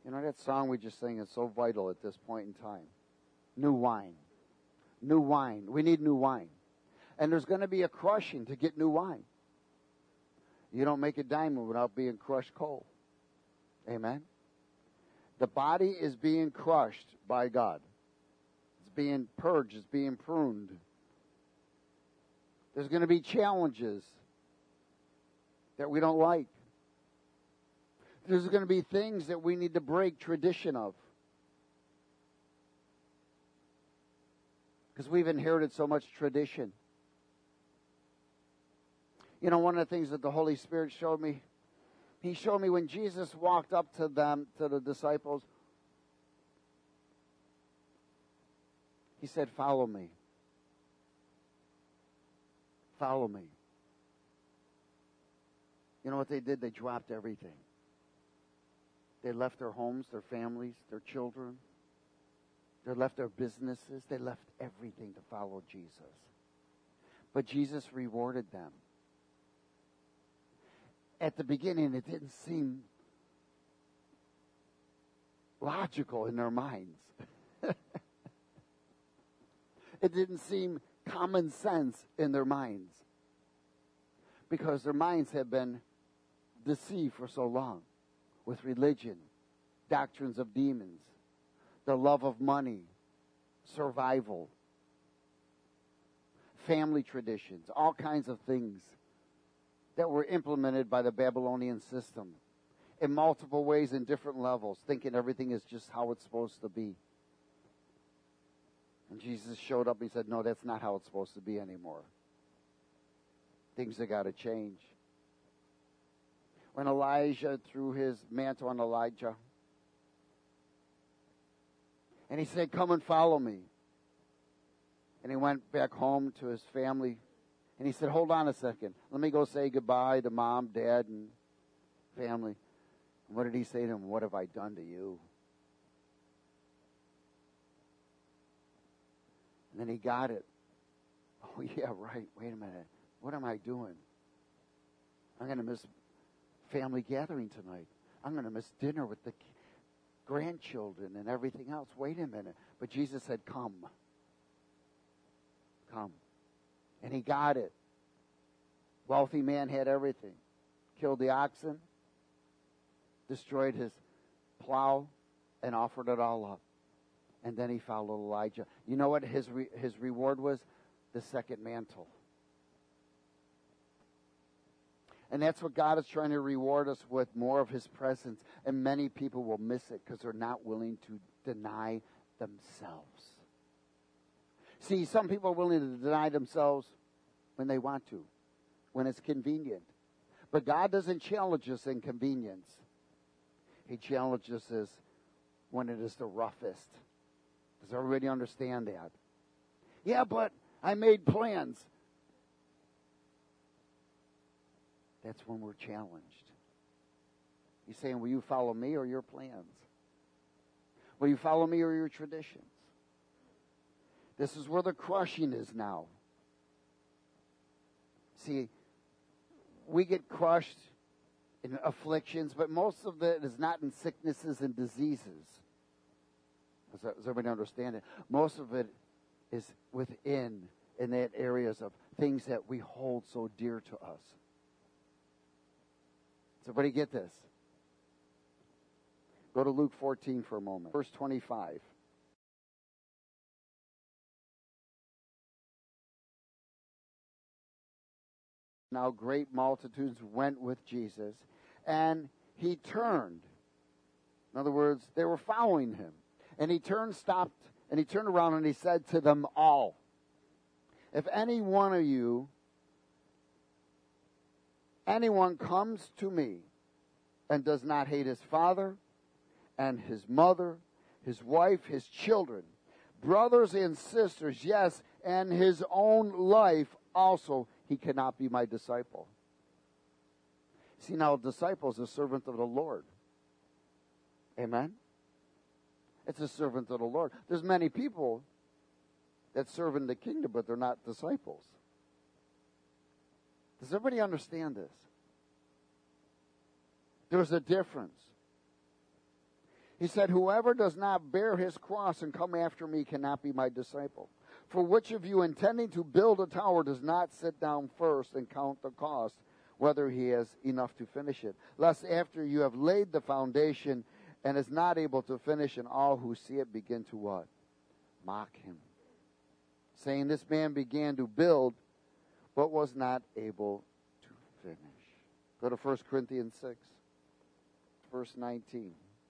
You know, that song we just sang is so vital at this point in time. New wine. New wine. We need new wine. And there's going to be a crushing to get new wine. You don't make a diamond without being crushed coal. Amen? The body is being crushed by God. It's being purged. It's being pruned. There's going to be challenges that we don't like. There's going to be things that we need to break tradition of. Because we've inherited so much tradition. You know, one of the things that the Holy Spirit showed me, He showed me when Jesus walked up to them, to the disciples, He said, "Follow me. Follow me." You know what they did? They dropped everything. They left their homes, their families, their children. They left their businesses. They left everything to follow Jesus. But Jesus rewarded them. At the beginning, it didn't seem logical in their minds. It didn't seem common sense in their minds. Because their minds have been deceived for so long with religion, doctrines of demons, the love of money, survival, family traditions, all kinds of things that were implemented by the Babylonian system in multiple ways in different levels, thinking everything is just how it's supposed to be. And Jesus showed up and He said, "No, that's not how it's supposed to be anymore. Things have got to change." When Elijah threw his mantle on Elijah, and he said, "Come and follow me." And he went back home to his family, and he said, "Hold on a second. Let me go say goodbye to Mom, Dad, and family." And what did he say to him? "What have I done to you?" And then he got it. "Oh, yeah, right. Wait a minute. What am I doing? I'm going to miss family gathering tonight. I'm going to miss dinner with the grandchildren and everything else. Wait a minute." But Jesus said, "Come. Come." And he got it. Wealthy man had everything. Killed the oxen, destroyed his plow, and offered it all up. And then he followed Elijah. You know what his reward was? The second mantle. And that's what God is trying to reward us with, more of His presence. And many people will miss it because they're not willing to deny themselves. See, some people are willing to deny themselves when they want to, when it's convenient. But God doesn't challenge us in convenience. He challenges us when it is the roughest. Does everybody understand that? Yeah, but I made plans. That's when we're challenged. He's saying, will you follow me or your plans? Will you follow me or your traditions? This is where the crushing is now. See, we get crushed in afflictions, but most of it is not in sicknesses and diseases. Does everybody understand it? Most of it is within, in that areas of things that we hold so dear to us. Does everybody get this? Go to Luke 14 for a moment. Verse 25. Now great multitudes went with Jesus, and He turned. In other words, they were following Him. And He turned around, and He said to them all, if anyone comes to me and does not hate his father and his mother, his wife, his children, brothers and sisters, yes, and his own life also, he cannot be my disciple. See, now a disciple is a servant of the Lord. Amen? It's a servant of the Lord. There's many people that serve in the kingdom, but they're not disciples. Does everybody understand this? There's a difference. He said, whoever does not bear his cross and come after me cannot be my disciple. For which of you intending to build a tower does not sit down first and count the cost, whether he has enough to finish it? Lest after you have laid the foundation and is not able to finish, and all who see it begin to what? Mock him. Saying, this man began to build, but was not able to finish. Go to 1 Corinthians 6, verse 19.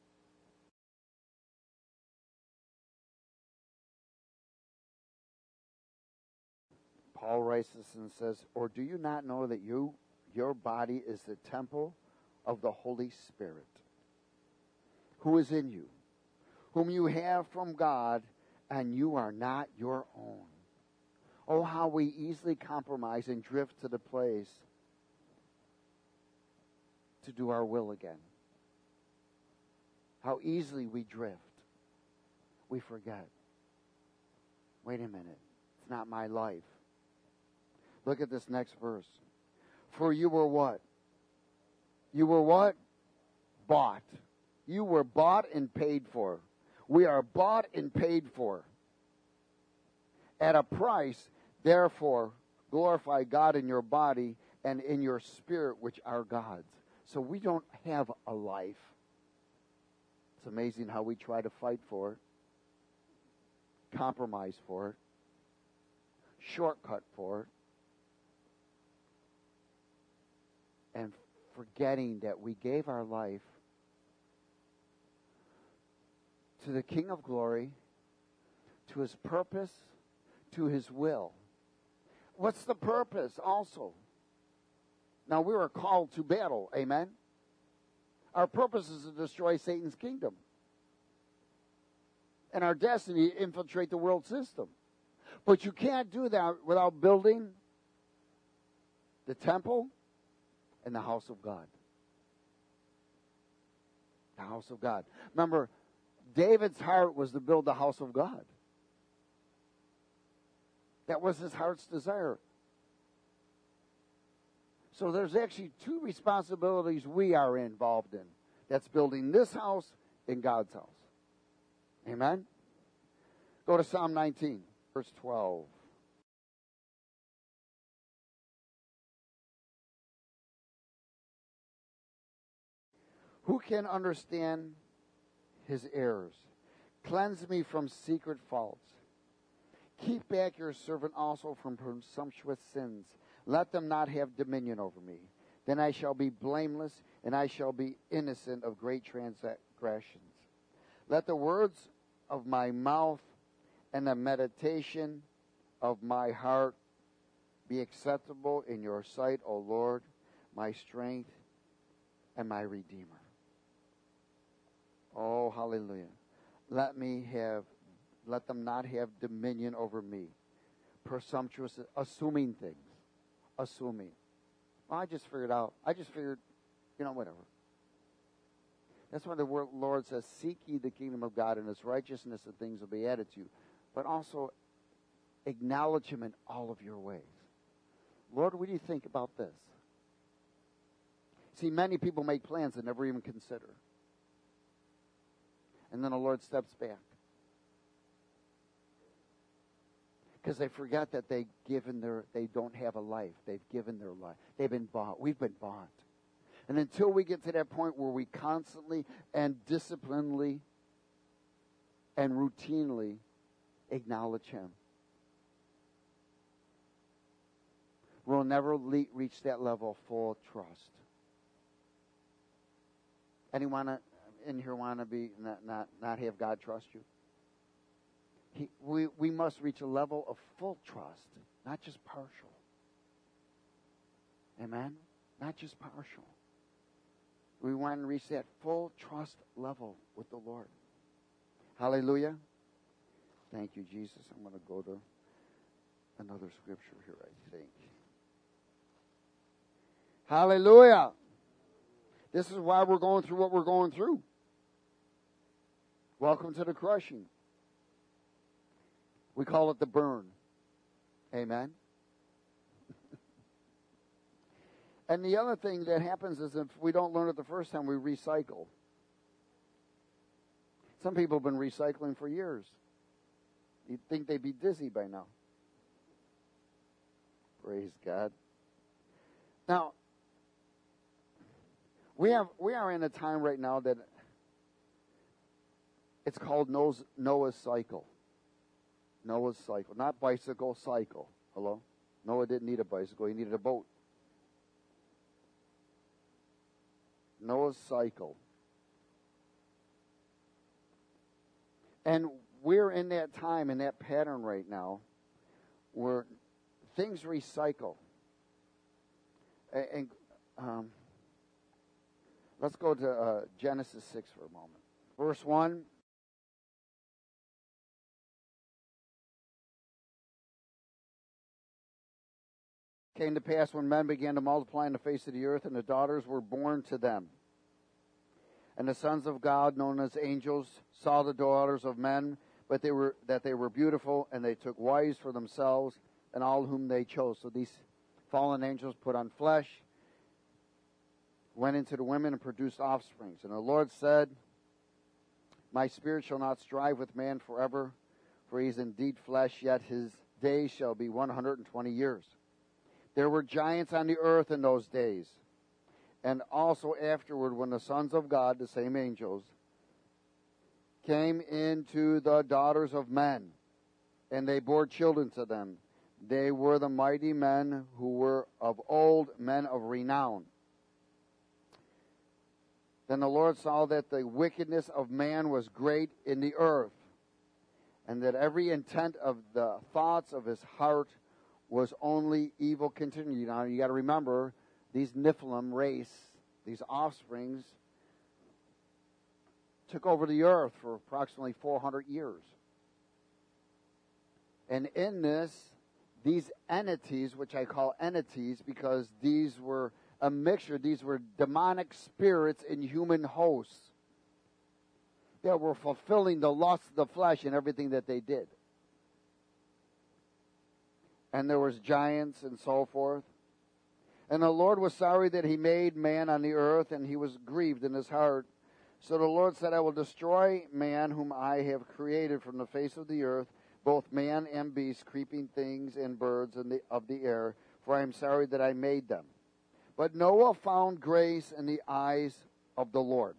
Paul writes this and says, or do you not know that your body is the temple of the Holy Spirit, who is in you, whom you have from God, and you are not your own? Oh, how we easily compromise and drift to the place to do our will again. How easily we drift. We forget. Wait a minute. It's not my life. Look at this next verse. For you were what? You were what? Bought. You were bought and paid for. We are bought and paid for. At a price, therefore, glorify God in your body and in your spirit, which are God's. So we don't have a life. It's amazing how we try to fight for it, compromise for it, shortcut for it, and forgetting that we gave our life to the King of Glory, to His purpose, to His will. What's the purpose also? Now, we were called to battle, amen? Our purpose is to destroy Satan's kingdom. And our destiny to infiltrate the world system. But you can't do that without building the temple and the house of God. The house of God. Remember, David's heart was to build the house of God. That was his heart's desire. So there's actually two responsibilities we are involved in. That's building this house and God's house. Amen? Go to Psalm 19, verse 12. Who can understand his errors? Cleanse me from secret faults. Keep back your servant also from presumptuous sins. Let them not have dominion over me. Then I shall be blameless, and I shall be innocent of great transgressions. Let the words of my mouth and the meditation of my heart be acceptable in your sight, O Lord, my strength and my Redeemer. Oh, hallelujah. Let them not have dominion over me. Presumptuous, assuming things. Assuming. Well, I just figured, whatever. That's why the Lord says, seek ye the kingdom of God and His righteousness, and things will be added to you. But also, acknowledge Him in all of your ways. Lord, what do you think about this? See, many people make plans and never even consider. And then the Lord steps back. Because they forget that they don't have a life. They've given their life. They've been bought. We've been bought. And until we get to that point where we constantly and disciplinedly and routinely acknowledge Him, we'll never reach that level of full trust. Anyone in here want to be not have God trust you? We must reach a level of full trust, not just partial. Amen? Not just partial. We want to reach that full trust level with the Lord. Hallelujah. Thank you, Jesus. I'm going to go to another scripture here, I think. Hallelujah. This is why we're going through what we're going through. Welcome to the crushing. We call it the burn. Amen. And the other thing that happens is if we don't learn it the first time, we recycle. Some people have been recycling for years. You'd think they'd be dizzy by now. Praise God. Now, we are in a time right now that it's called Noah's cycle. Noah's cycle. Not bicycle, cycle. Hello? Noah didn't need a bicycle. He needed a boat. Noah's cycle. And we're in that time, in that pattern right now, where things recycle. And let's go to Genesis 6 for a moment. Verse 1. Came to pass when men began to multiply in the face of the earth, and the daughters were born to them. And the sons of God, known as angels, saw the daughters of men, but they were beautiful, and they took wives for themselves, and all whom they chose. So these fallen angels put on flesh, went into the women, and produced offsprings. And the Lord said, My spirit shall not strive with man forever, for he is indeed flesh, yet his days shall be 120 years. There were giants on the earth in those days, and also afterward when the sons of God, the same angels, came into the daughters of men, and they bore children to them. They were the mighty men who were of old, men of renown. Then the Lord saw that the wickedness of man was great in the earth, and that every intent of the thoughts of his heart was only evil continually. Now, you got to remember, these Nephilim race, these offsprings, took over the earth for approximately 400 years. And in this, these entities, which I call entities because these were a mixture, these were demonic spirits in human hosts that were fulfilling the lust of the flesh in everything that they did. And there was giants and so forth. And the Lord was sorry that he made man on the earth, and he was grieved in his heart. So the Lord said, I will destroy man whom I have created from the face of the earth, both man and beast, creeping things and birds of the air, for I am sorry that I made them. But Noah found grace in the eyes of the Lord.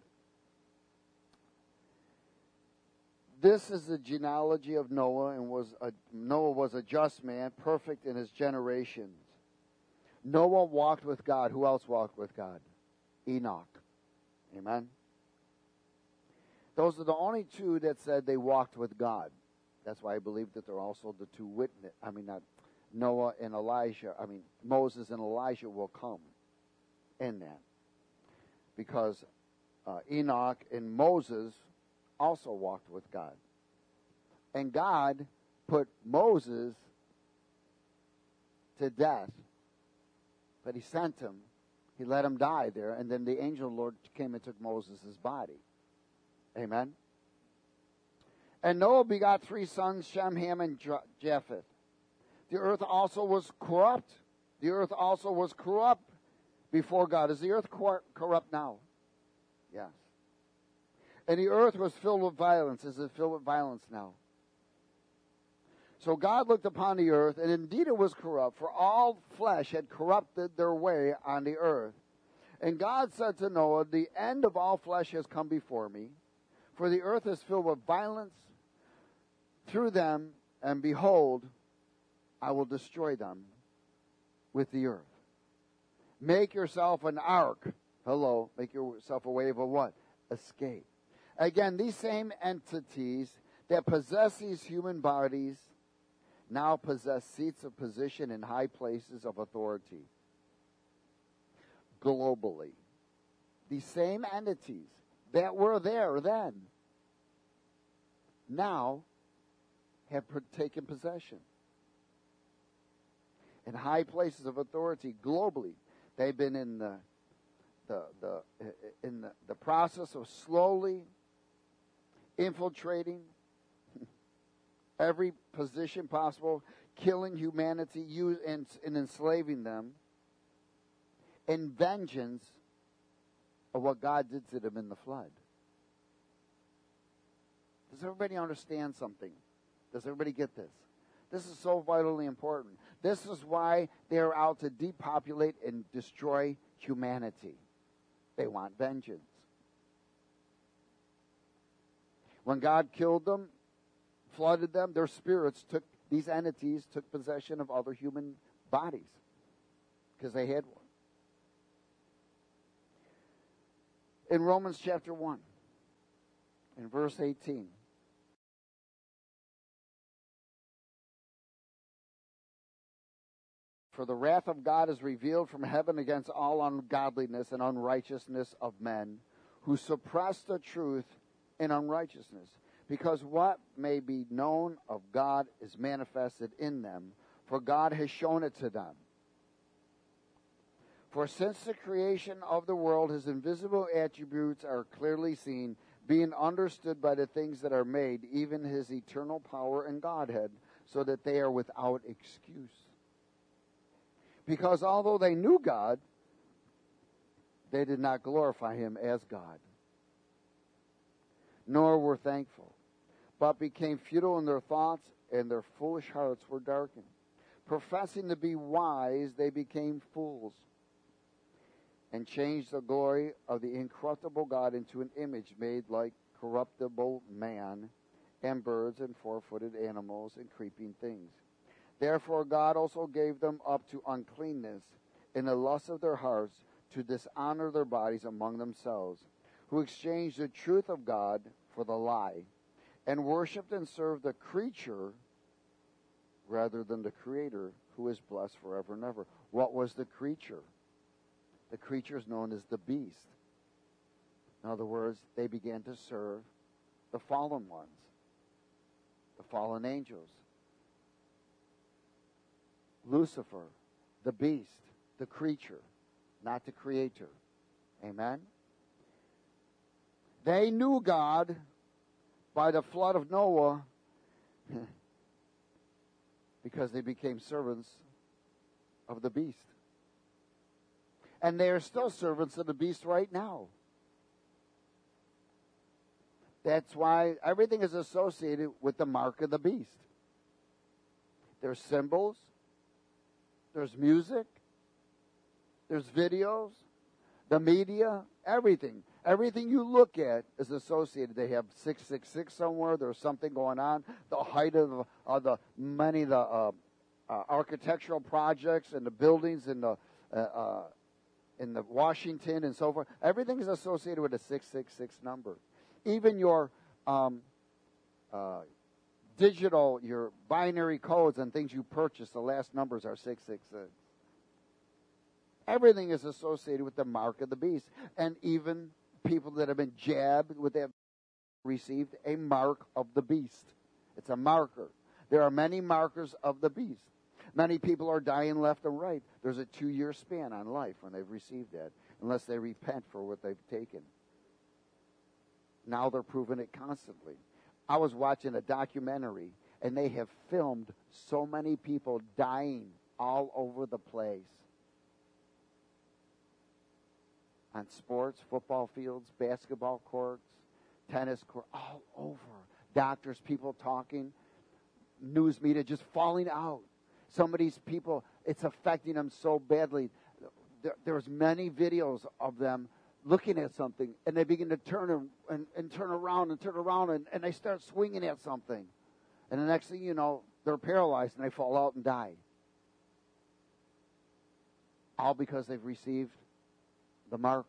This is the genealogy of Noah, and Noah was a just man, perfect in his generations. Noah walked with God. Who else walked with God? Enoch. Amen. Those are the only two that said they walked with God. That's why I believe that they're also the two witnesses. Not Noah and Elijah. Moses and Elijah will come in that. Because Enoch and Moses also walked with God. And God put Moses to death. But he sent him. He let him die there. And then the angel of the Lord came and took Moses' body. Amen. And Noah begot 3 sons, Shem, Ham, and Japheth. The earth also was corrupt. The earth also was corrupt before God. Is the earth corrupt now? Yes. And the earth was filled with violence. Is it filled with violence now? So God looked upon the earth, and indeed it was corrupt, for all flesh had corrupted their way on the earth. And God said to Noah, the end of all flesh has come before me, for the earth is filled with violence through them, and behold, I will destroy them with the earth. Make yourself an ark. Hello. Make yourself a way of a what? Escape. Again, these same entities that possess these human bodies now possess seats of position in high places of authority globally. These same entities that were there then now have taken possession in high places of authority globally. They've been in the process of slowly infiltrating every position possible, killing humanity and enslaving them in vengeance of what God did to them in the flood. Does everybody understand something? Does everybody get this? This is so vitally important. This is why they're out to depopulate and destroy humanity. They want vengeance. When God killed them, flooded them, their spirits these entities took possession of other human bodies because they had one. In Romans chapter 1, in verse 18, for the wrath of God is revealed from heaven against all ungodliness and unrighteousness of men who suppress the truth in unrighteousness, because what may be known of God is manifested in them, for God has shown it to them. For since the creation of the world, his invisible attributes are clearly seen, being understood by the things that are made, even his eternal power and Godhead, so that they are without excuse. Because although they knew God, they did not glorify him as God, nor were thankful, but became futile in their thoughts, and their foolish hearts were darkened. Professing to be wise, they became fools, and changed the glory of the incorruptible God into an image made like corruptible man, and birds, and four-footed animals, and creeping things. Therefore God also gave them up to uncleanness in the lust of their hearts, to dishonor their bodies among themselves, who exchanged the truth of God for the lie, and worshipped and served the creature rather than the Creator, who is blessed forever and ever. What was the creature? The creature is known as the beast. In other words, they began to serve the fallen ones, the fallen angels. Lucifer, the beast, the creature, not the Creator. Amen? They knew God by the flood of Noah because they became servants of the beast. And they are still servants of the beast right now. That's why everything is associated with the mark of the beast. There's symbols, there's music, there's videos, the media, everything. Everything you look at is associated. They have 666 somewhere. There's something going on. The height of the many of the architectural projects and the buildings in the Washington and so forth. Everything is associated with a 666 number. Even your digital, your binary codes and things you purchase, the last numbers are 666. Everything is associated with the mark of the beast. And even people that have been jabbed with that received a mark of the beast. It's a marker. There are many markers of the beast. Many people are dying left and right. There's a 2-year span on life when they've received that, unless they repent for what they've taken. Now they're proving it constantly. I was watching a documentary, and they have filmed so many people dying all over the place. On sports, football fields, basketball courts, tennis courts, all over. Doctors, people talking, news media just falling out. Some of these people, it's affecting them so badly. There's many videos of them looking at something, and they begin to turn and turn around and they start swinging at something. And the next thing you know, they're paralyzed and they fall out and die. All because they've received the marker.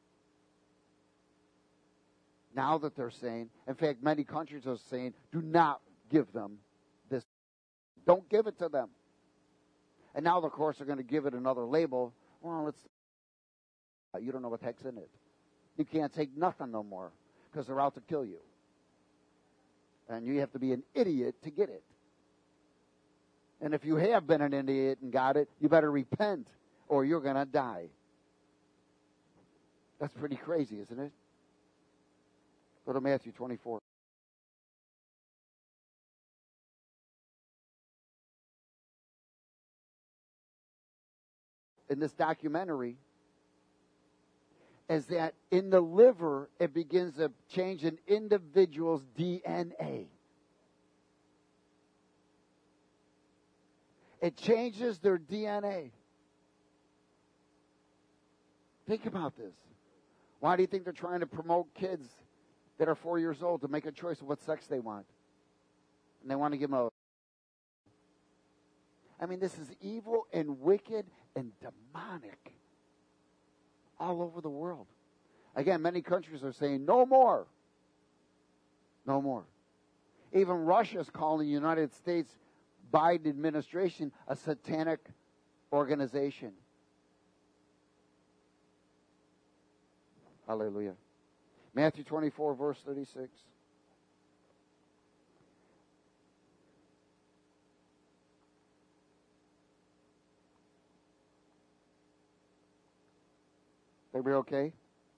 Now that they're saying, in fact, many countries are saying, do not give them this. Don't give it to them. And now, of course, they're going to give it another label. Well, you don't know what the heck's in it. You can't take nothing no more because they're out to kill you. And you have to be an idiot to get it. And if you have been an idiot and got it, you better repent or you're going to die. That's pretty crazy, isn't it? Go to Matthew 24. In this documentary, is that in the liver, it begins to change an individual's DNA. It changes their DNA. Think about this. Why do you think they're trying to promote kids that are 4 years old to make a choice of what sex they want? And they want to give them this is evil and wicked and demonic all over the world. Again, many countries are saying, no more. No more. Even Russia is calling the United States Biden administration a satanic organization. Hallelujah. Matthew 24, verse 36. Everybody okay?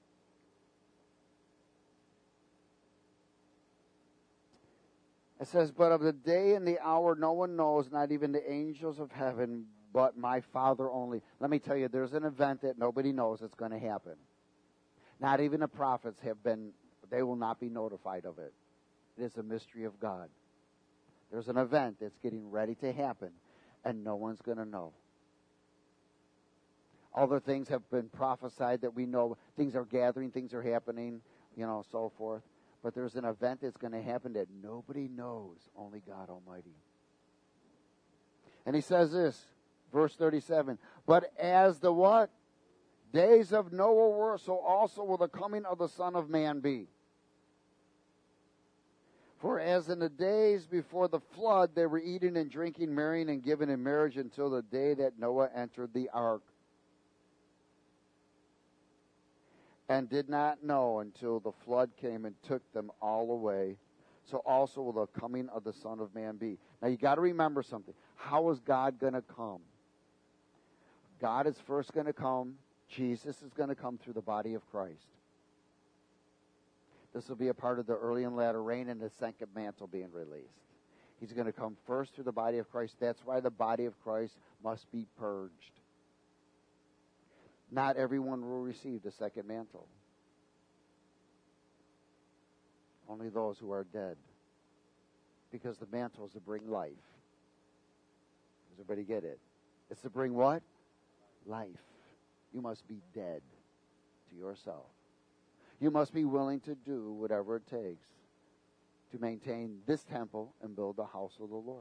It says, but of the day and the hour no one knows, not even the angels of heaven, but my Father only. Let me tell you, there's an event that nobody knows that's going to happen. Not even the prophets they will not be notified of it. It is a mystery of God. There's an event that's getting ready to happen, and no one's going to know. Other things have been prophesied that we know. Things are gathering, things are happening, so forth. But there's an event that's going to happen that nobody knows, only God Almighty. And he says this, verse 37, but as the what? Days of Noah were, so also will the coming of the Son of Man be. For as in the days before the flood, they were eating and drinking, marrying and giving in marriage until the day that Noah entered the ark. And did not know until the flood came and took them all away. So also will the coming of the Son of Man be. Now you got to remember something. How is God going to come? God is first going to come. Jesus is going to come through the body of Christ. This will be a part of the early and latter rain and the second mantle being released. He's going to come first through the body of Christ. That's why the body of Christ must be purged. Not everyone will receive the second mantle. Only those who are dead. Because the mantle is to bring life. Does everybody get it? It's to bring what? Life. You must be dead to yourself. You must be willing to do whatever it takes to maintain this temple and build the house of the Lord.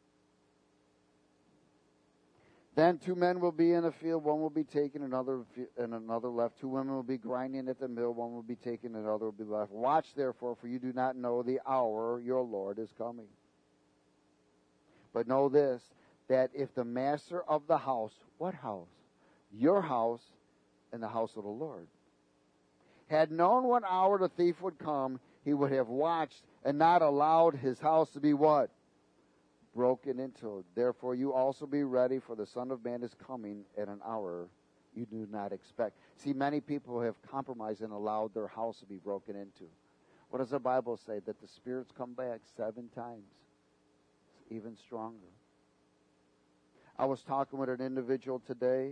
Then 2 men will be in a field, one will be taken, and another left. 2 women will be grinding at the mill, one will be taken, and another will be left. Watch therefore, for you do not know the hour your Lord is coming. But know this, that if the master of the house, what house? Your house and the house of the Lord, had known what hour the thief would come, he would have watched and not allowed his house to be what? Broken into. Therefore you also be ready, for the Son of Man is coming at an hour you do not expect. See, many people have compromised and allowed their house to be broken into. What does the Bible say? That the spirits come back 7 times. It's even stronger. I was talking with an individual today,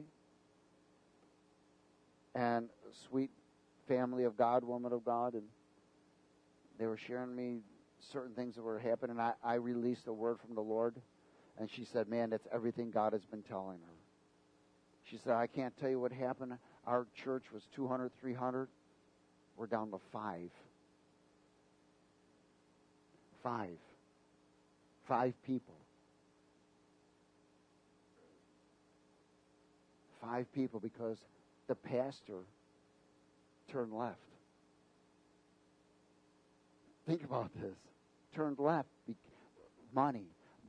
and sweet family of God, woman of God, and they were sharing me certain things that were happening. I released a word from the Lord, and she said, man, that's everything God has been telling her. She said, I can't tell you what happened. Our church was 200, 300. We're down to 5. 5 people. 5 people because the pastor turned left. Think about this. Turned left. Money.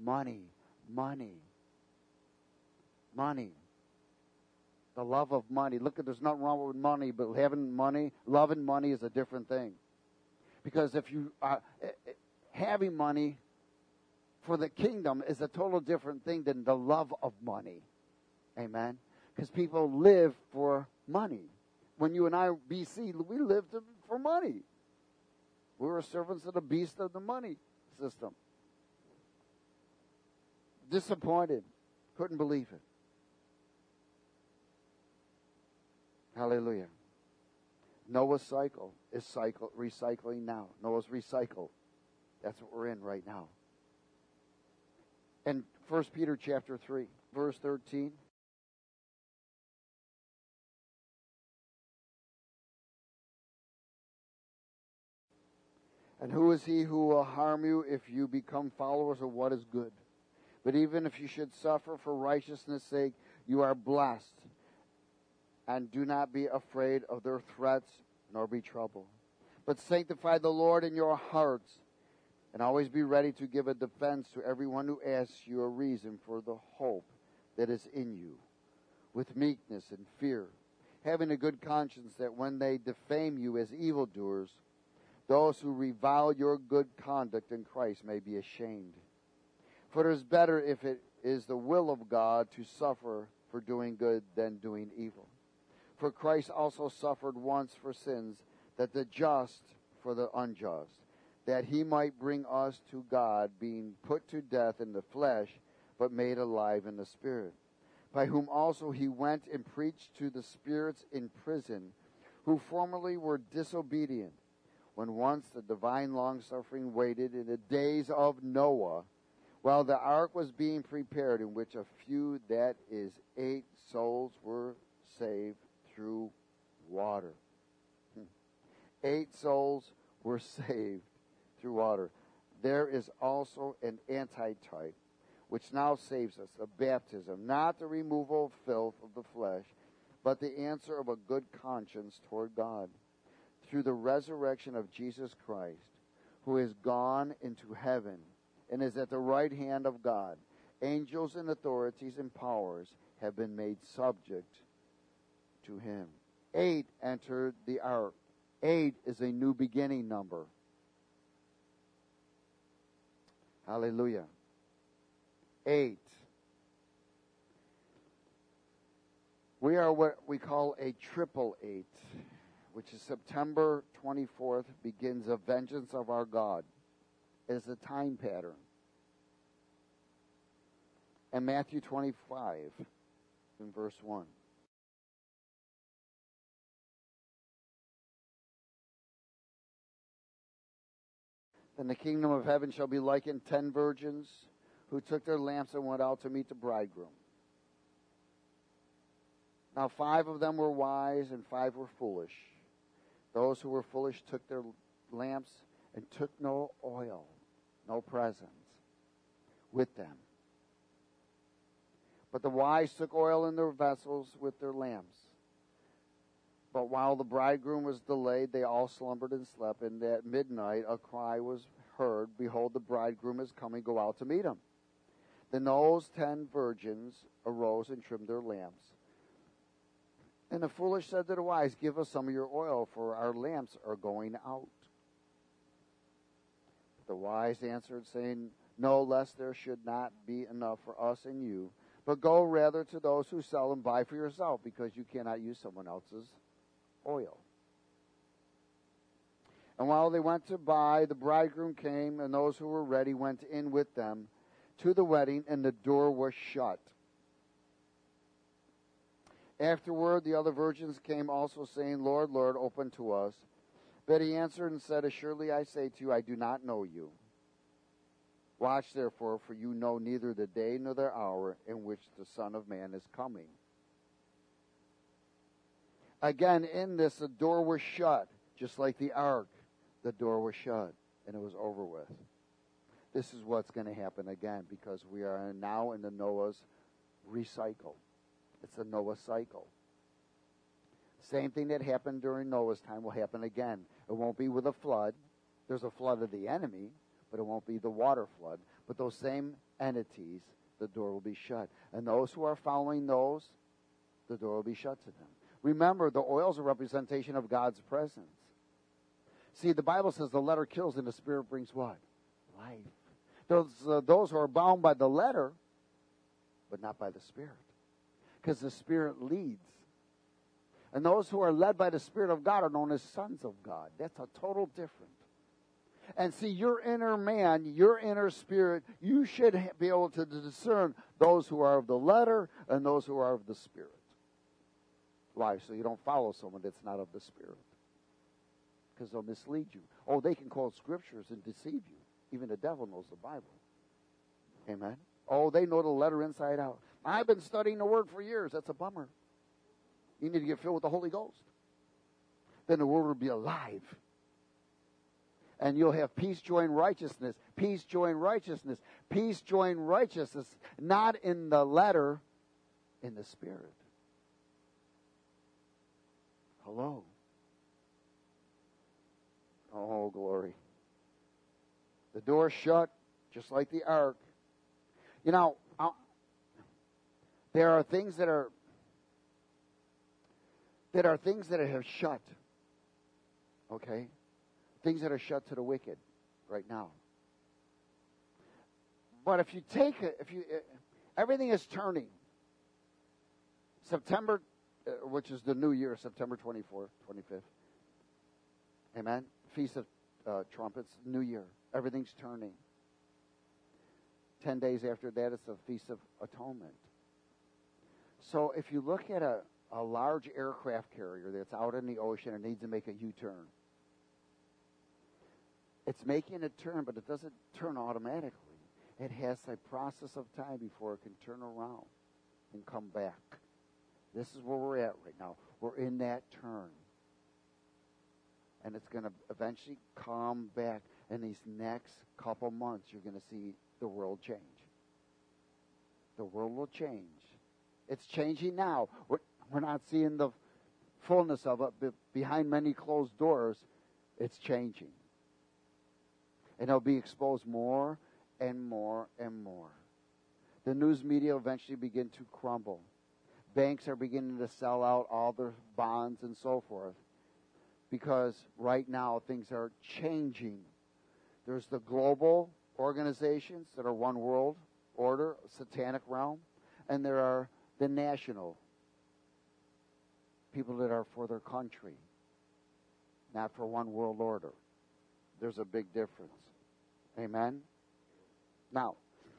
The love of money. Look, there's nothing wrong with money, but having money, loving money is a different thing. Because if you having money for the kingdom is a total different thing than the love of money. Amen? Because people live for money. When you and I, BC, we lived for money. We were servants of the beast of the money system. Disappointed. Couldn't believe it. Hallelujah. Noah's cycle is recycling now. Noah's recycle. That's what we're in right now. And 1 Peter chapter 3, verse 13. And who is he who will harm you if you become followers of what is good? But even if you should suffer for righteousness' sake, you are blessed. And do not be afraid of their threats, nor be troubled. But sanctify the Lord in your hearts, and always be ready to give a defense to everyone who asks you a reason for the hope that is in you, with meekness and fear, having a good conscience, that when they defame you as evildoers, those who revile your good conduct in Christ may be ashamed. For it is better, if it is the will of God, to suffer for doing good than doing evil. For Christ also suffered once for sins, that the just for the unjust, that he might bring us to God, being put to death in the flesh, but made alive in the Spirit, by whom also he went and preached to the spirits in prison, who formerly were disobedient, when once the divine longsuffering waited in the days of Noah, while the ark was being prepared, in which a few, that is 8 souls, were saved through water. 8 souls were saved through water. There is also an antitype, which now saves us, a baptism, not the removal of filth of the flesh, but the answer of a good conscience toward God, through the resurrection of Jesus Christ, who is gone into heaven and is at the right hand of God. Angels and authorities and powers have been made subject to him. 8 entered the ark. 8 is a new beginning number. Hallelujah. 8. We are what we call a triple 8, which is September 24th, begins a vengeance of our God. It is a time pattern. And Matthew 25, in verse 1. Then the kingdom of heaven shall be likened 10 virgins who took their lamps and went out to meet the bridegroom. Now 5 of them were wise and 5 were foolish. Those who were foolish took their lamps and took no oil, no presents with them. But the wise took oil in their vessels with their lamps. But while the bridegroom was delayed, they all slumbered and slept. And at midnight a cry was heard, "Behold, the bridegroom is coming, go out to meet him." Then those 10 virgins arose and trimmed their lamps. And the foolish said to the wise, "Give us some of your oil, for our lamps are going out." But the wise answered, saying, "No, lest there should not be enough for us and you, but go rather to those who sell and buy for yourself, because you cannot use someone else's oil." And while they went to buy, the bridegroom came, and those who were ready went in with them to the wedding, and the door was shut. Afterward, the other virgins came also, saying, "Lord, Lord, open to us." But he answered and said, "Assuredly I say to you, I do not know you. Watch therefore, for you know neither the day nor the hour in which the Son of Man is coming." Again, in this, the door was shut, just like the ark. The door was shut, and it was over with. This is what's going to happen again, because we are now in the Noah's recycle. It's the Noah cycle. Same thing that happened during Noah's time will happen again. It won't be with a flood. There's a flood of the enemy, but it won't be the water flood. But those same entities, the door will be shut. And those who are following those, the door will be shut to them. Remember, the oil is a representation of God's presence. See, the Bible says the letter kills and the Spirit brings what? Life. Those who are bound by the letter, but not by the Spirit. Because the Spirit leads. And those who are led by the Spirit of God are known as sons of God. That's a total different. And see, your inner man, your inner spirit, you should be able to discern those who are of the letter and those who are of the Spirit. Why? So you don't follow someone that's not of the Spirit. because they'll mislead you. Oh, they can quote scriptures and deceive you. Even the devil knows the Bible. Amen. Oh, they know the letter inside out. I've been studying the Word for years. That's a bummer. You need to get filled with the Holy Ghost. Then the Word will be alive. And you'll have peace, joy, and righteousness. Peace, joy, and righteousness. Peace, joy, and righteousness. Not in the letter, in the Spirit. Hello. Oh, glory. The door shut, just like the ark. You know, there are things that have shut. Okay? Things that are shut to the wicked right now. But if you take it, everything is turning. September, which is the new year, September 24th, 25th. Amen? Feast of Trumpets, New Year. Everything's turning. 10 days after that, it's the Feast of Atonement. So if you look at a large aircraft carrier that's out in the ocean and needs to make a U-turn, it's making a turn, but it doesn't turn automatically. It has a process of time before it can turn around and come back. This is where we're at right now. We're in that turn. And it's going to eventually come back. In these next couple months, you're going to see the world change. The world will change. It's changing now. We're not seeing the fullness of it, but behind many closed doors, it's changing. And it'll be exposed more and more and more. The news media eventually begin to crumble. Banks are beginning to sell out all their bonds and so forth. Because right now things are changing. There's the global organizations that are one world order, satanic realm, and there are the national people that are for their country, not for one world order. There's a big difference. Amen? Now,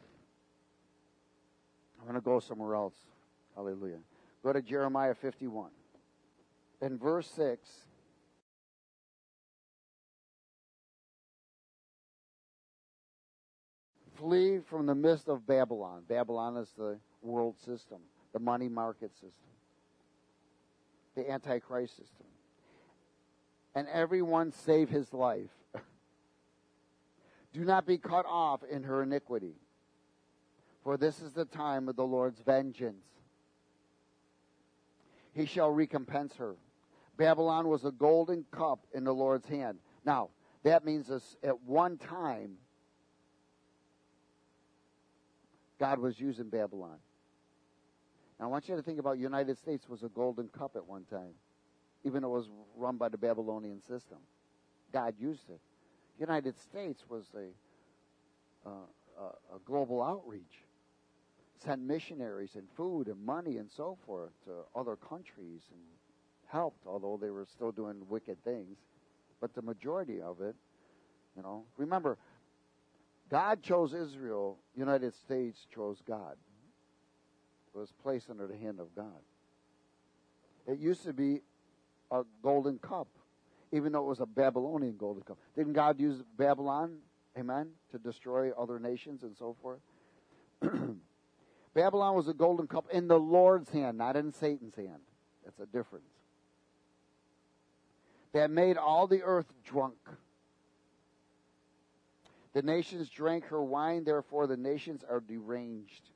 I'm going to go somewhere else. Hallelujah. Go to Jeremiah 51. In verse 6, flee from the midst of Babylon. Babylon is the world system, the money market system, the Antichrist system. And everyone save his life. Do not be cut off in her iniquity, for this is the time of the Lord's vengeance. He shall recompense her. Babylon was a golden cup in the Lord's hand. Now, that means this, at one time, God was using Babylon. Now, I want you to think about United States was a golden cup at one time, even though it was run by the Babylonian system. God used it. United States was a global outreach. Sent missionaries and food and money and so forth to other countries and helped, although they were still doing wicked things. But the majority of it, remember, God chose Israel, United States chose God. It was placed under the hand of God. It used to be a golden cup, even though it was a Babylonian golden cup. Didn't God use Babylon, amen, to destroy other nations and so forth? Babylon was a golden cup in the Lord's hand, not in Satan's hand. That's a difference. That made all the earth drunk. The nations drank her wine, therefore the nations are deranged.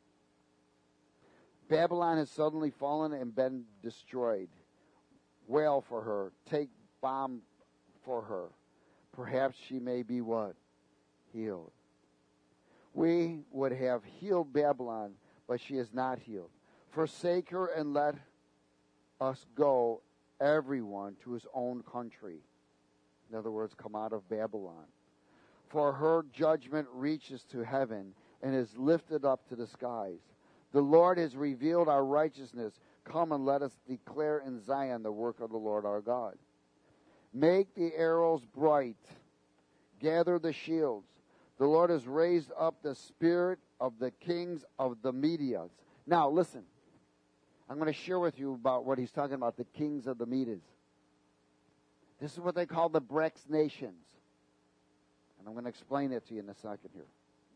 Babylon has suddenly fallen and been destroyed. Wail for her. Take balm for her. Perhaps she may be what? Healed. We would have healed Babylon, but she is not healed. Forsake her and let us go, everyone, to his own country. In other words, come out of Babylon. For her judgment reaches to heaven and is lifted up to the skies. The Lord has revealed our righteousness. Come and let us declare in Zion the work of the Lord our God. Make the arrows bright. Gather the shields. The Lord has raised up the spirit of the kings of the Medias. Now, listen. I'm going to share with you about what he's talking about, the kings of the Medias. This is what they call the BRICS nations. And I'm going to explain it to you in a second here.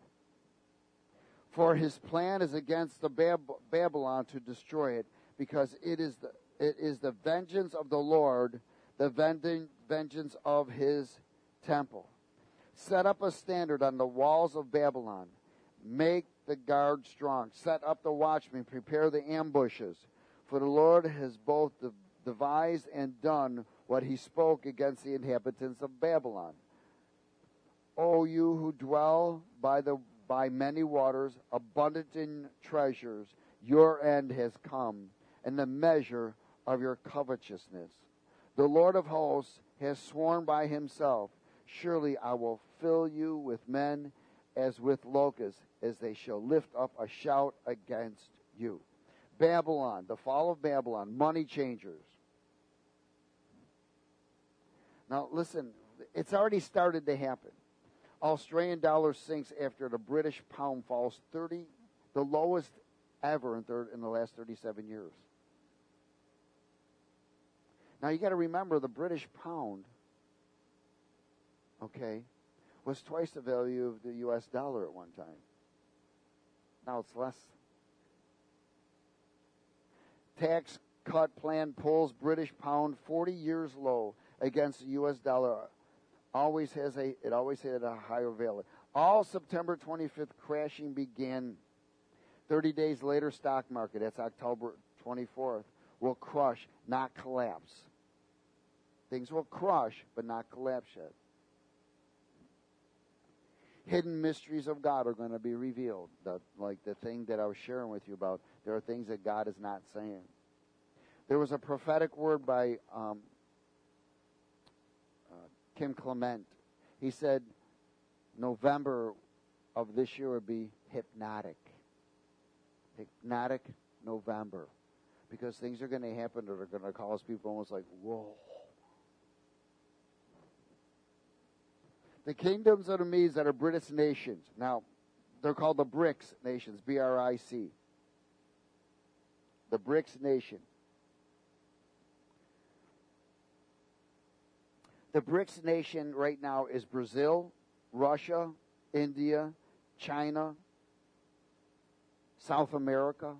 For his plan is against the Babylon to destroy it, because it is the vengeance of the Lord, the vengeance of his temple. Set up a standard on the walls of Babylon. Make the guard strong. Set up the watchmen. Prepare the ambushes. For the Lord has both devised and done what he spoke against the inhabitants of Babylon. O you who dwell by many waters, abundant in treasures, your end has come, and the measure of your covetousness. The Lord of hosts has sworn by himself, surely I will fill you with men as with locusts, as they shall lift up a shout against you. Babylon, the fall of Babylon, money changers. Now listen, it's already started to happen. Australian dollar sinks after the British pound falls 30, the lowest ever in the last 37 years. Now you got to remember the British pound, okay, was twice the value of the U.S. dollar at one time. Now it's less. Tax cut plan pulls British pound 40 years low against the U.S. dollar. It always had a higher value. All September 25th crashing began. 30 days later, stock market, that's October 24th, will crush, not collapse. Things will crush, but not collapse yet. Hidden mysteries of God are going to be revealed. Like the thing that I was sharing with you about, there are things that God is not saying. There was a prophetic word by Kim Clement. He said November of this year would be hypnotic. Hypnotic November. Because things are going to happen that are going to cause people almost like, whoa. The kingdoms of the Medes that are British nations. Now, they're called the BRICS nations, B-R-I-C. The BRICS nation. The BRICS nation right now is Brazil, Russia, India, China, South America.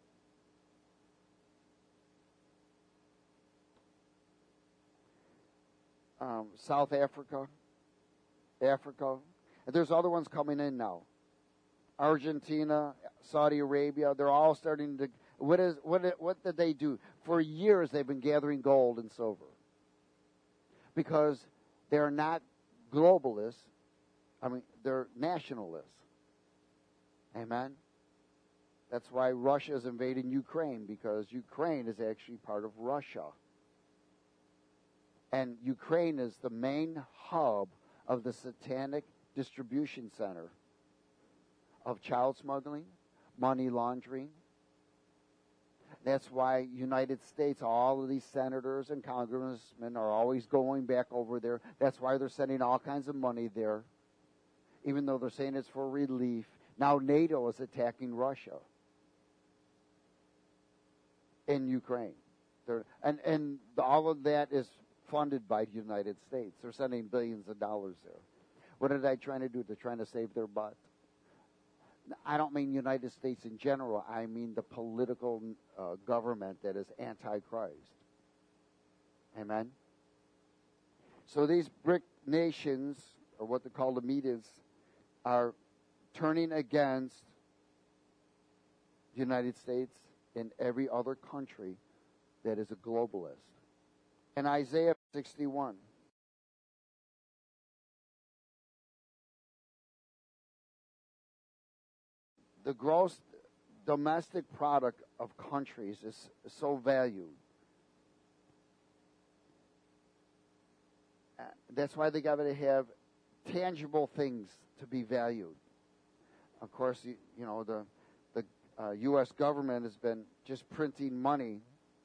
South Africa. Africa. And there's other ones coming in now. Argentina, Saudi Arabia, they're all starting to... What did they do? For years they've been gathering gold and silver. Because they're not globalists. I mean, they're nationalists. Amen? That's why Russia is invading Ukraine, because Ukraine is actually part of Russia. And Ukraine is the main hub of the satanic distribution center of child smuggling, money laundering. That's why United States, all of these senators and congressmen are always going back over there. That's why they're sending all kinds of money there, even though they're saying it's for relief. Now NATO is attacking Russia in Ukraine. And all of that is funded by the United States. They're sending billions of dollars there. What are they trying to do? They're trying to save their butt. I don't mean United States in general. I mean the political government that is anti-Christ. Amen? So these BRIC nations, or what they call the Medes, are turning against the United States and every other country that is a globalist. In Isaiah 61, the gross domestic product of countries is so valued. That's why they got to have tangible things to be valued. Of course, the U.S. government has been just printing money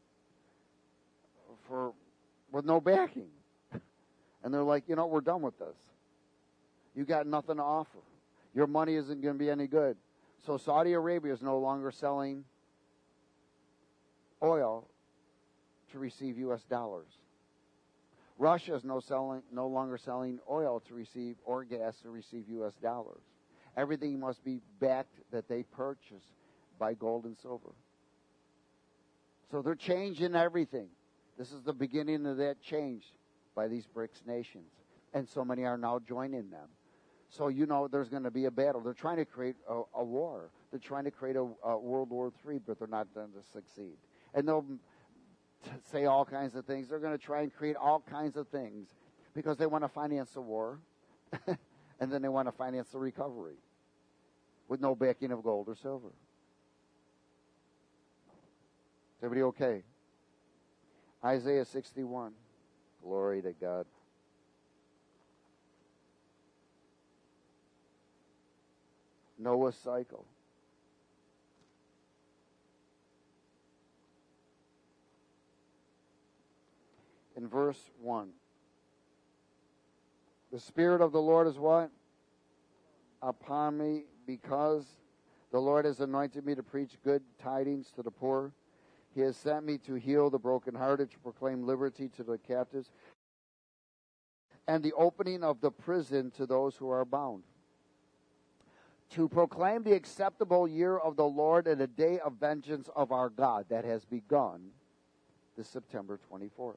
with no backing. And they're like, we're done with this. You got nothing to offer. Your money isn't going to be any good. So Saudi Arabia is no longer selling oil to receive U.S. dollars. Russia is no longer selling oil to receive or gas to receive U.S. dollars. Everything must be backed that they purchase by gold and silver. So they're changing everything. This is the beginning of that change by these BRICS nations. And so many are now joining them. So you know there's going to be a battle. They're trying to create a war. They're trying to create a World War III, but they're not going to succeed. And they'll say all kinds of things. They're going to try and create all kinds of things because they want to finance the war, and then they want to finance the recovery with no backing of gold or silver. Is everybody okay? Isaiah 61. Glory to God. Noah's cycle. In verse 1. The Spirit of the Lord is what? Upon me, because the Lord has anointed me to preach good tidings to the poor. He has sent me to heal the brokenhearted, to proclaim liberty to the captives, and the opening of the prison to those who are bound, to proclaim the acceptable year of the Lord and the day of vengeance of our God that has begun this September 24th.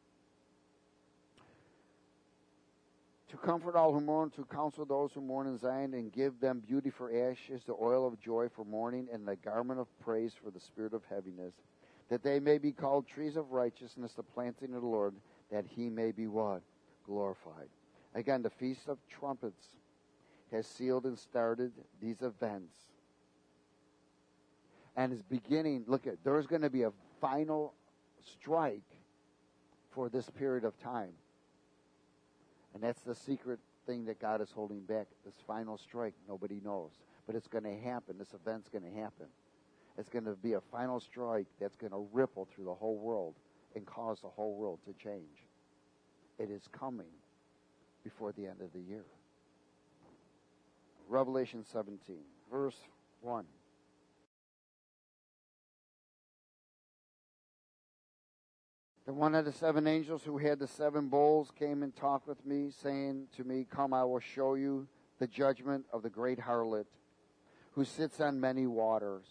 To comfort all who mourn, to counsel those who mourn in Zion, and give them beauty for ashes, the oil of joy for mourning, and the garment of praise for the spirit of heaviness, that they may be called trees of righteousness, the planting of the Lord, that he may be what? Glorified. Again, the Feast of Trumpets has sealed and started these events. And is beginning, look at, there's going to be a final strike for this period of time. And that's the secret thing that God is holding back. This final strike, nobody knows. But it's going to happen. This event's going to happen. It's going to be a final strike that's going to ripple through the whole world and cause the whole world to change. It is coming before the end of the year. Revelation 17, verse 1. Then one of the seven angels who had the seven bowls came and talked with me, saying to me, Come, I will show you the judgment of the great harlot, who sits on many waters,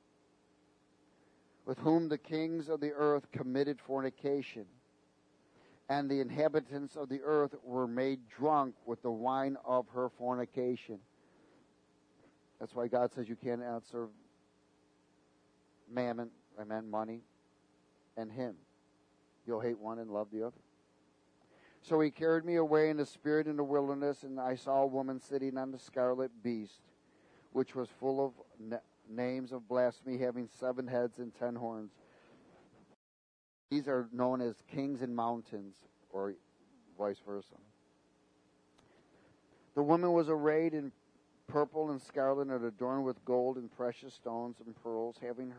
with whom the kings of the earth committed fornication, and the inhabitants of the earth were made drunk with the wine of her fornication. That's why God says you can't serve mammon, money, and him. You'll hate one and love the other. So he carried me away in the spirit in the wilderness, and I saw a woman sitting on the scarlet beast, which was full of names of blasphemy, having 7 heads and 10 horns. These are known as kings and mountains, or vice versa. The woman was arrayed in purple and scarlet, and adorned with gold and precious stones and pearls, having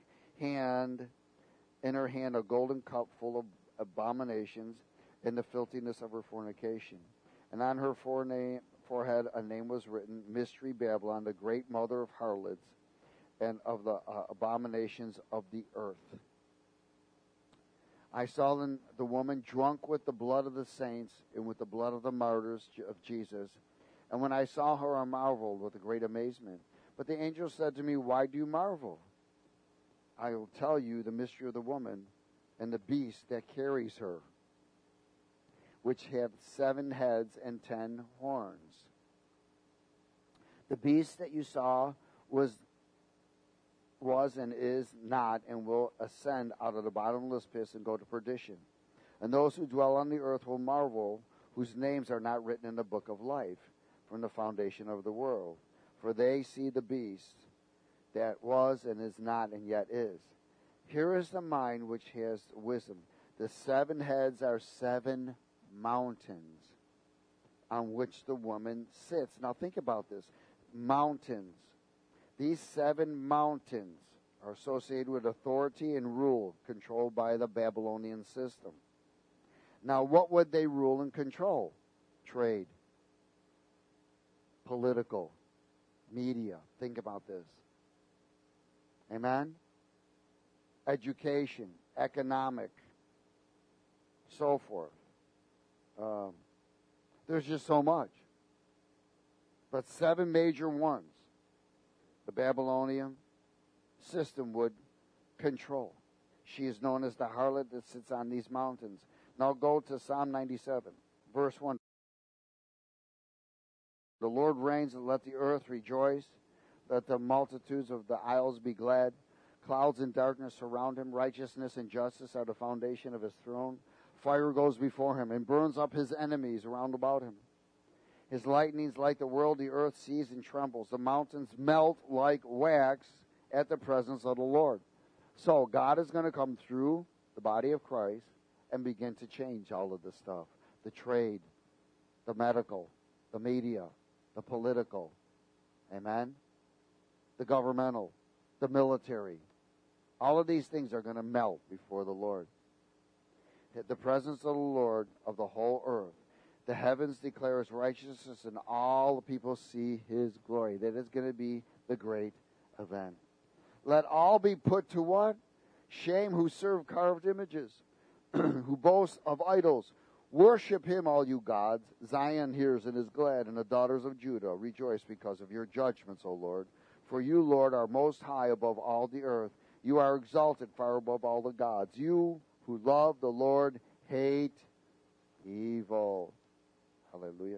in her hand a golden cup full of abominations and the filthiness of her fornication. And on her forehead a name was written, Mystery Babylon, the great mother of harlots and of the abominations of the earth. I saw the woman drunk with the blood of the saints and with the blood of the martyrs of Jesus. And when I saw her, I marveled with a great amazement. But the angel said to me, Why do you marvel? I will tell you the mystery of the woman and the beast that carries her, which have 7 heads and 10 horns. The beast that you saw was and is not, and will ascend out of the bottomless pit and go to perdition. And those who dwell on the earth will marvel, whose names are not written in the book of life from the foundation of the world. For they see the beast that was and is not and yet is. Here is the mind which has wisdom. The 7 heads are 7 mountains on which the woman sits. Now think about this. Mountains. These 7 mountains are associated with authority and rule controlled by the Babylonian system. Now what would they rule and control? Trade. Political. Media. Think about this. Amen? Education, economic, so forth. There's just so much. But 7 major ones the Babylonian system would control. She is known as the harlot that sits on these mountains. Now go to Psalm 97, verse 1. The Lord reigns, and let the earth rejoice. Let the multitudes of the isles be glad. Clouds and darkness surround him. Righteousness and justice are the foundation of his throne. Fire goes before him and burns up his enemies around about him. His lightnings light the world. The earth sees and trembles. The mountains melt like wax at the presence of the Lord. So God is going to come through the body of Christ and begin to change all of this stuff. The trade, the medical, the media, the political, amen? The governmental, the military. All of these things are going to melt before the Lord. The presence of the Lord of the whole earth. The heavens declare his righteousness, and all the people see his glory. That is going to be the great event. Let all be put to what? Shame who serve carved images, who boast of idols. Worship him, all you gods. Zion hears and is glad, and the daughters of Judah rejoice because of your judgments, O Lord. For you, Lord, are most high above all the earth. You are exalted far above all the gods. You who love the Lord hate evil. Hallelujah.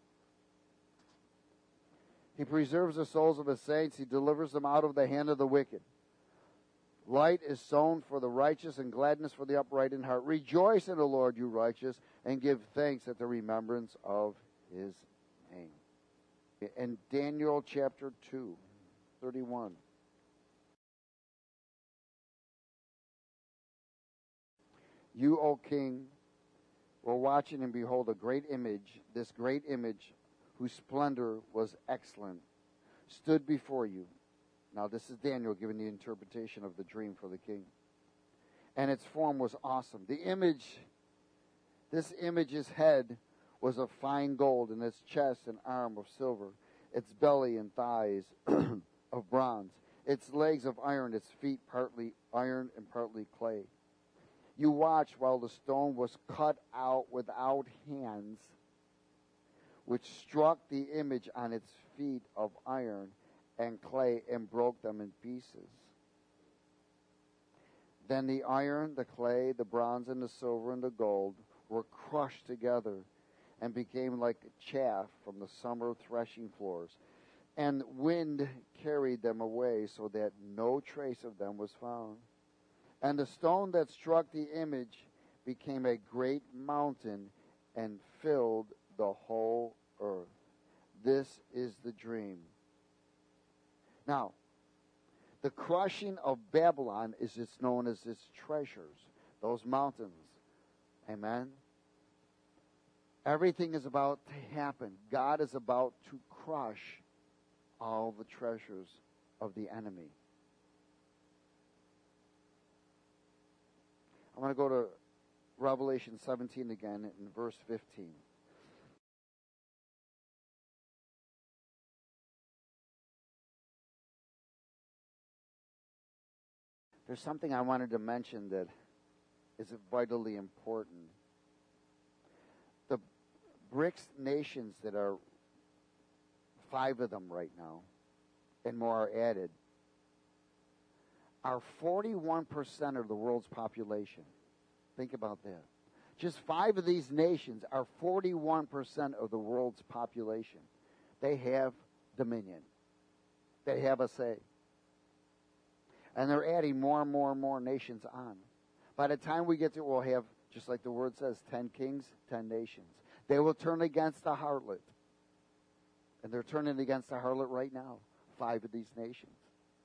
He preserves the souls of his saints. He delivers them out of the hand of the wicked. Light is sown for the righteous and gladness for the upright in heart. Rejoice in the Lord, you righteous, and give thanks at the remembrance of his name. In Daniel chapter 2, 31. You, O king, were watching, and behold, a great image, this great image, whose splendor was excellent, stood before you. Now this is Daniel giving the interpretation of the dream for the king. And its form was awesome. This image's head was of fine gold, and its chest and arm of silver, its belly and thighs of bronze, its legs of iron, its feet partly iron and partly clay. You watched while the stone was cut out without hands, which struck the image on its feet of iron and clay and broke them in pieces. Then the iron, the clay, the bronze, and the silver, and the gold were crushed together and became like chaff from the summer threshing floors. And wind carried them away so that no trace of them was found. And the stone that struck the image became a great mountain and filled the whole earth. This is the dream. Now, the crushing of Babylon is just known as its treasures, those mountains. Amen? Everything is about to happen. God is about to crush all the treasures of the enemy. I want to go to Revelation 17 again in verse 15. There's something I wanted to mention that is vitally important. The BRICS nations that are 5 of them right now, and more are added, are 41% of the world's population. Think about that. Just 5 of these nations are 41% of the world's population. They have dominion. They have a say. And they're adding more and more and more nations on. By the time we get to, we'll have, just like the word says, 10 kings, 10 nations. They will turn against the harlot. And they're turning against the harlot right now. 5 of these nations.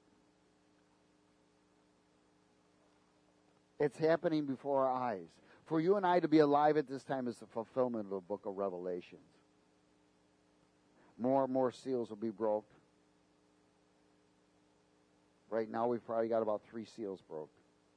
It's happening before our eyes. For you and I to be alive at this time is the fulfillment of the book of Revelations. More and more seals will be broke. Right now we've probably got about 3 seals broke.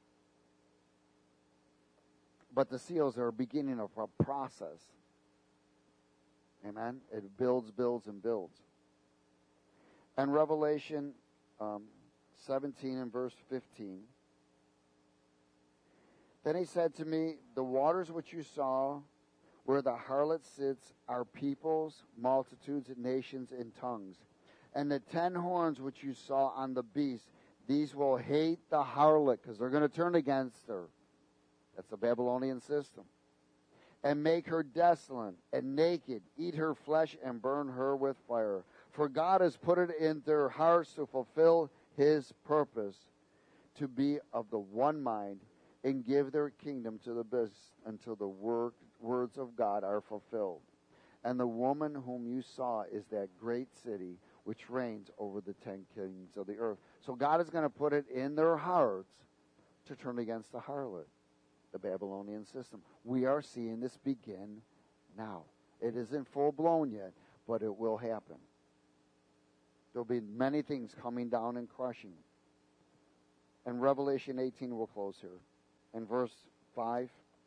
But the seals are a beginning of a process. Amen? It builds, and builds. And Revelation 17 and verse 15. Then he said to me, the waters which you saw Where the harlot sits are peoples, multitudes, nations, and tongues. And the 10 horns which you saw on the beast, these will hate the harlot, because they're going to turn against her. That's the Babylonian system. And make her desolate and naked, eat her flesh and burn her with fire. For God has put it in their hearts to fulfill his purpose, to be of the one mind, and give their kingdom to the beast until the words of God are fulfilled. And the woman whom you saw is that great city which reigns over the 10 kings of the earth. So God is going to put it in their hearts to turn against the harlot, the Babylonian system. We are seeing this begin now. It isn't full blown yet, but it will happen. There'll be many things coming down and crushing. And Revelation 18 will close here. In verse 5.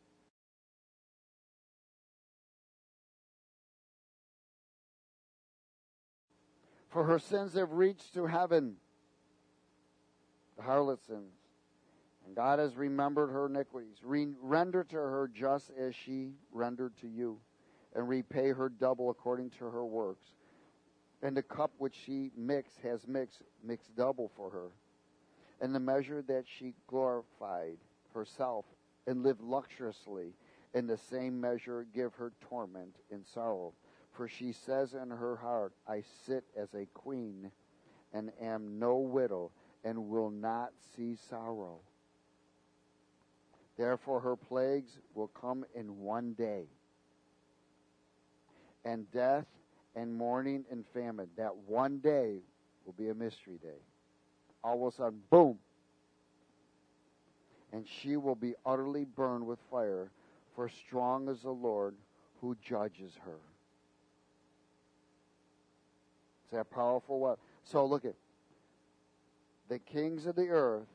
For her sins have reached to heaven, the harlot sins. And God has remembered her iniquities. Render to her just as she rendered to you, and repay her double according to her works. And the cup which she has mixed double for her. And the measure that she glorified herself and lived luxuriously, in the same measure give her torment and sorrow. For she says in her heart, I sit as a queen, and am no widow, and will not see sorrow. Therefore her plagues will come in one day, and death and mourning and famine. That one day will be a mystery day. All of a sudden, boom! And she will be utterly burned with fire, for strong is the Lord who judges her. Is that powerful? What? So look at the kings of the earth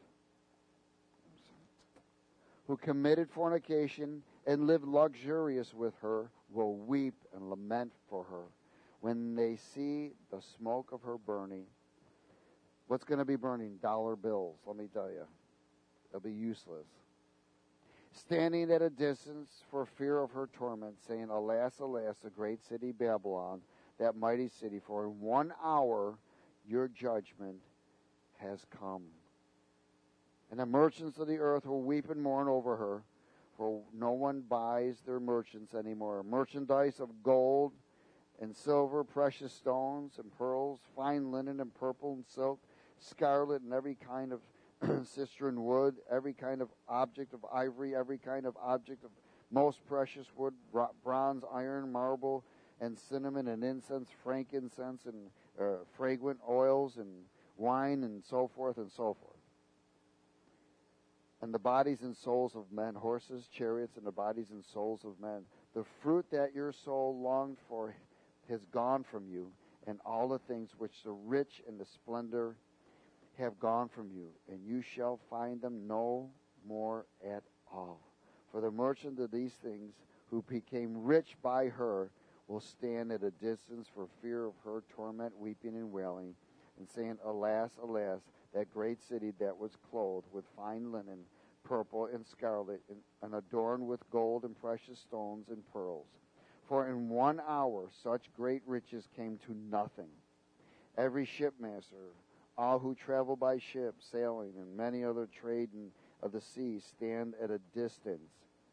who committed fornication and lived luxurious with her will weep and lament for her when they see the smoke of her burning. What's going to be burning? Dollar bills, let me tell you. They'll be useless. Standing at a distance for fear of her torment, saying, Alas, alas, the great city Babylon, that mighty city, for in 1 hour your judgment has come. And the merchants of the earth will weep and mourn over her, for no one buys their merchants anymore. Merchandise of gold and silver, precious stones and pearls, fine linen and purple and silk, scarlet and every kind of cistern wood, every kind of object of ivory, every kind of object of most precious wood, bronze, iron, marble, and cinnamon and incense, frankincense and fragrant oils and wine and so forth and so forth. And the bodies and souls of men, horses, chariots, and the bodies and souls of men. The fruit that your soul longed for has gone from you, and all the things which the rich and the splendor have gone from you, and you shall find them no more at all. For the merchant of these things, who became rich by her, will stand at a distance for fear of her torment, weeping and wailing, and saying, Alas, alas, that great city that was clothed with fine linen, purple and scarlet, and adorned with gold and precious stones and pearls. For in 1 hour such great riches came to nothing. Every shipmaster, all who travel by ship, sailing, and many other trade of the sea stand at a distance.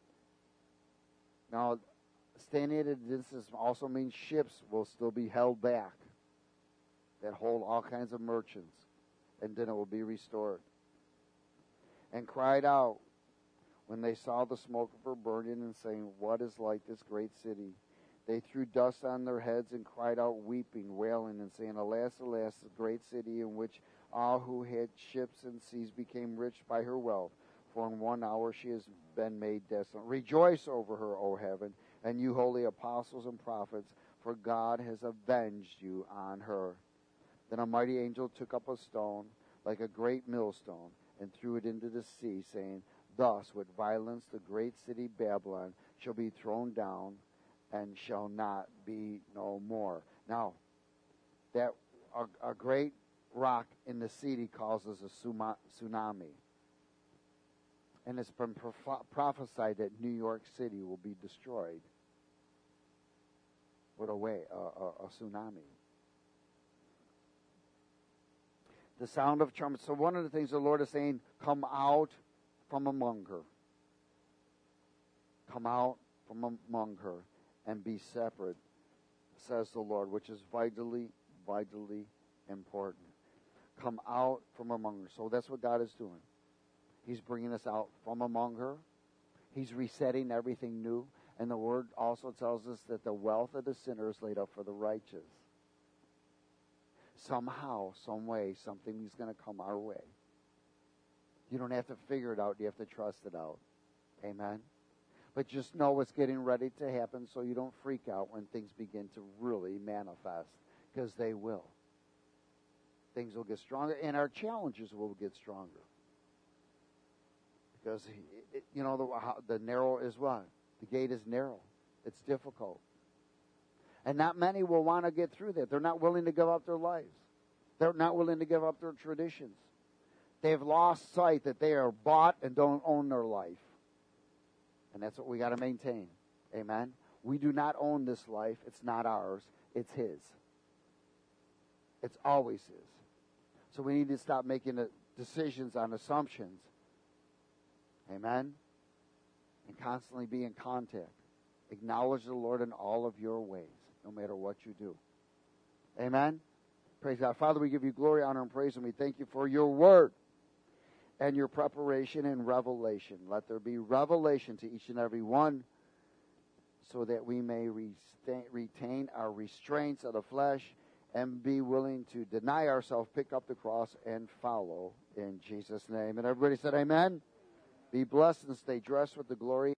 Now, standing at a distance also means ships will still be held back that hold all kinds of merchants, and then it will be restored. And cried out when they saw the smoke of her burning, and saying, What is like this great city? They threw dust on their heads and cried out, weeping, wailing, and saying, Alas, alas, the great city in which all who had ships and seas became rich by her wealth. For in 1 hour she has been made desolate. Rejoice over her, O heaven, and you holy apostles and prophets, for God has avenged you on her. Then a mighty angel took up a stone, like a great millstone, and threw it into the sea, saying, Thus with violence the great city Babylon shall be thrown down, and shall not be no more. Now, that a great rock in the sea causes a tsunami. And it's been prophesied that New York City will be destroyed with a tsunami. The sound of trumpets. So one of the things the Lord is saying, come out from among her. Come out from among her and be separate, says the Lord, which is vitally, vitally important. Come out from among her. So that's what God is doing. He's bringing us out from among her. He's resetting everything new. And the Word also tells us that the wealth of the sinner is laid up for the righteous. Somehow, some way, something is going to come our way. You don't have to figure it out. You have to trust it out. Amen? But just know what's getting ready to happen so you don't freak out when things begin to really manifest, because they will. Things will get stronger, and our challenges will get stronger. Because, the narrow is what? The gate is narrow. It's difficult. And not many will want to get through that. They're not willing to give up their lives. They're not willing to give up their traditions. They've lost sight that they are bought and don't own their life. And that's what we got to maintain. Amen? We do not own this life. It's not ours. It's His. It's always His. So we need to stop making decisions on assumptions. Amen? And constantly be in contact. Acknowledge the Lord in all of your ways, no matter what you do. Amen? Praise God. Father, we give you glory, honor, and praise, and we thank you for your word and your preparation and revelation. Let there be revelation to each and every one so that we may retain our restraints of the flesh and be willing to deny ourselves, pick up the cross, and follow in Jesus' name. And everybody said amen. Be blessed and stay dressed with the glory